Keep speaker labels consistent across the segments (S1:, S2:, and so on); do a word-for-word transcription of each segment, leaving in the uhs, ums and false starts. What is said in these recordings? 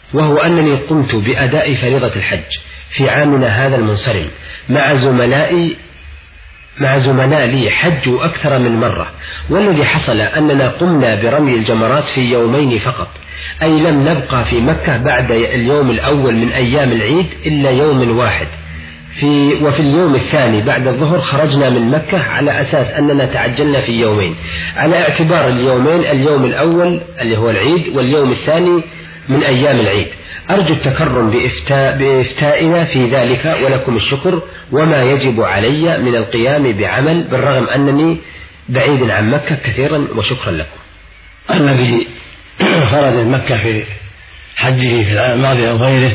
S1: وهو أنني قمت بأداء فريضة الحج في عامنا هذا المنصرم مع زملائي مع زملاء لي حجوا أكثر من مرة، والذي حصل أننا قمنا برمي الجمرات في يومين فقط، أي لم نبقى في مكة بعد اليوم الأول من أيام العيد إلا يوم واحد، في وفي اليوم الثاني بعد الظهر خرجنا من مكة على أساس أننا تعجلنا في يومين، على اعتبار اليومين اليوم الأول اللي هو العيد واليوم الثاني من أيام العيد. أرجو التكرم بإفتاء بإفتائنا في ذلك، ولكم الشكر وما يجب علي من القيام بعمل بالرغم أنني بعيد عن مكة كثيرا، وشكرا لكم.
S2: الذي خرج من مكة في حجه في العام الماضي أو غيره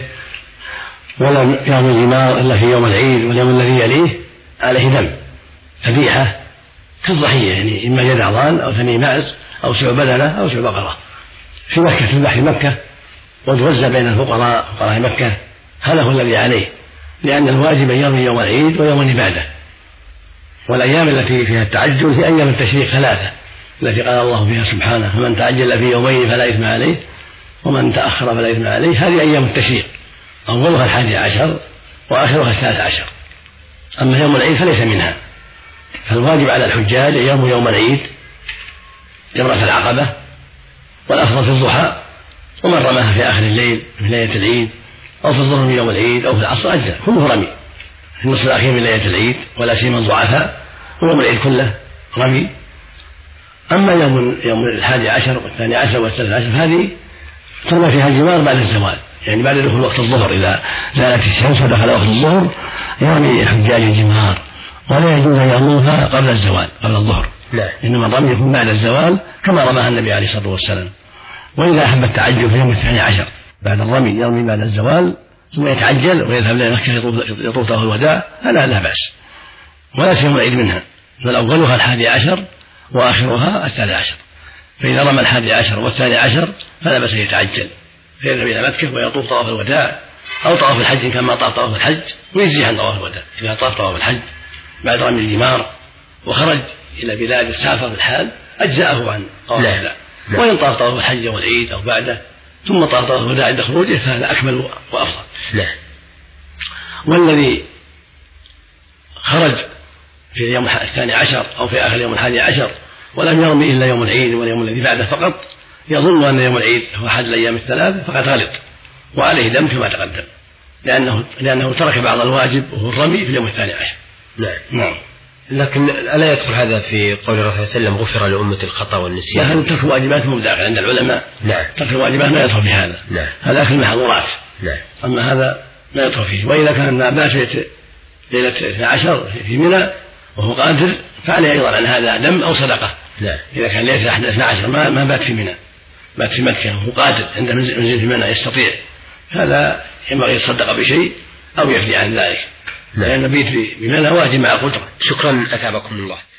S2: ولم يرمي الجمار إلا في يوم العيد واليوم الذي يليه عليه دم ذبيحة كالضحية، يعني إما جذع ضان أو ثني معز أو سبع بدنة أو سبع بقرة في مكة، تذبح في مكة وتوزع بين الفقراء فقراء مكة. هذا هو الذي عليه، لأن الواجب أن يرمي يوم العيد ويوم العبادة، والأيام التي فيها التعجل هي أيام التشريق ثلاثة التي قال الله فيها سبحانه: فمن تعجل في يومين فلا إثم عليه ومن تأخر فلا إثم عليه. هذه أيام التشريق، أولها الحادي عشر وآخرها الثالث عشر. أما يوم العيد فليس منها، فالواجب على الحجاج أن يرموا يوم العيد جمرة العقبة، والأفضل في الضحى، ومن رماها في آخر الليل من ليلة العيد أو في الظهر من يوم العيد أو في العصر أجزاء، كله رمي في النصف الأخير من ليلة العيد، ولا سيما الضعفاء ويوم العيد كله رمي. أما يوم يوم الحادي عشر والثاني عشر والثالث عشر هذه ترمى فيها الجمار بعد الزوال، يعني بعد دخول وقت الظهر، إذا زالت الشمس ودخل وقت الظهر يرمي الحجاج الجمار، ولا يجوز أن يرموها قبل الزوال قبل الظهر، لا، إنما الرمي يكون بعد الزوال كما رماها النبي عليه الصلاة والسلام. وإذا أحب التعجل في يوم الثاني عشر بعد الرمي يرمي بعد الزوال ثم يتعجل ويذهب إلى مكة يطوف طواف الوداع، هذا لا بأس، ولا سيما العيد منها، بل أولها الحادي عشر وآخرها الثالث عشر. فإذا رمى الحادي عشر والثاني عشر فلا بأس يتعجل فيذهب إلى مكة ويطوف طواف الوداع أو طواف الحج كما طاف طواف الحج، ويجزي عن طواف الوداع إذا طاف طواف الحج بعد رمي الجمار وخرج إلى بلاد السافر في الحال أجزأه عن طواف الوداع. وإن طاف طواف الحج والعيد أو بعده ثم طاف طواف الوداع عند خروجه فهذا أكمل وأفضل. لا. والذي خرج في اليوم الثاني عشر أو في آخر يوم الحادي عشر ولم يرمي إلا يوم العيد واليوم الذي بعده فقط، يظن أن يوم العيد هو أحد الأيام الثلاث، فقد غلط وعليه دم كما تقدم، لأنه لأنه ترك بعض الواجب وهو الرمي في اليوم الثاني عشر.
S1: نعم. نعم. لكن ألا يدخل هذا في قول الرسول صلى الله عليه وسلم: غفر لأمة الخطأ والنسيان؟
S2: هذا ترك الواجبات مبدأ عند العلماء.
S1: نعم.
S2: ترك الواجبات ما يدخل في هذا.
S1: نعم.
S2: هذا في المحظورات.
S1: نعم.
S2: أما هذا ما يدخل فيه. وإذا كان النابات ليلة اثني عشر في منى وهو قادر فعليه أيضا عن هذا دم أو صدقة. نعم. إذا كان ليلة اثني عشر ما ما بات في منى، بات في مكة وهو قادر عند منزل في منى يستطيع، هذا ينبغي يتصدق بشيء أو يفدي عن ذلك، لأن المبيت بمنى واجب مع القدرة.
S1: شكرا أثابكم الله.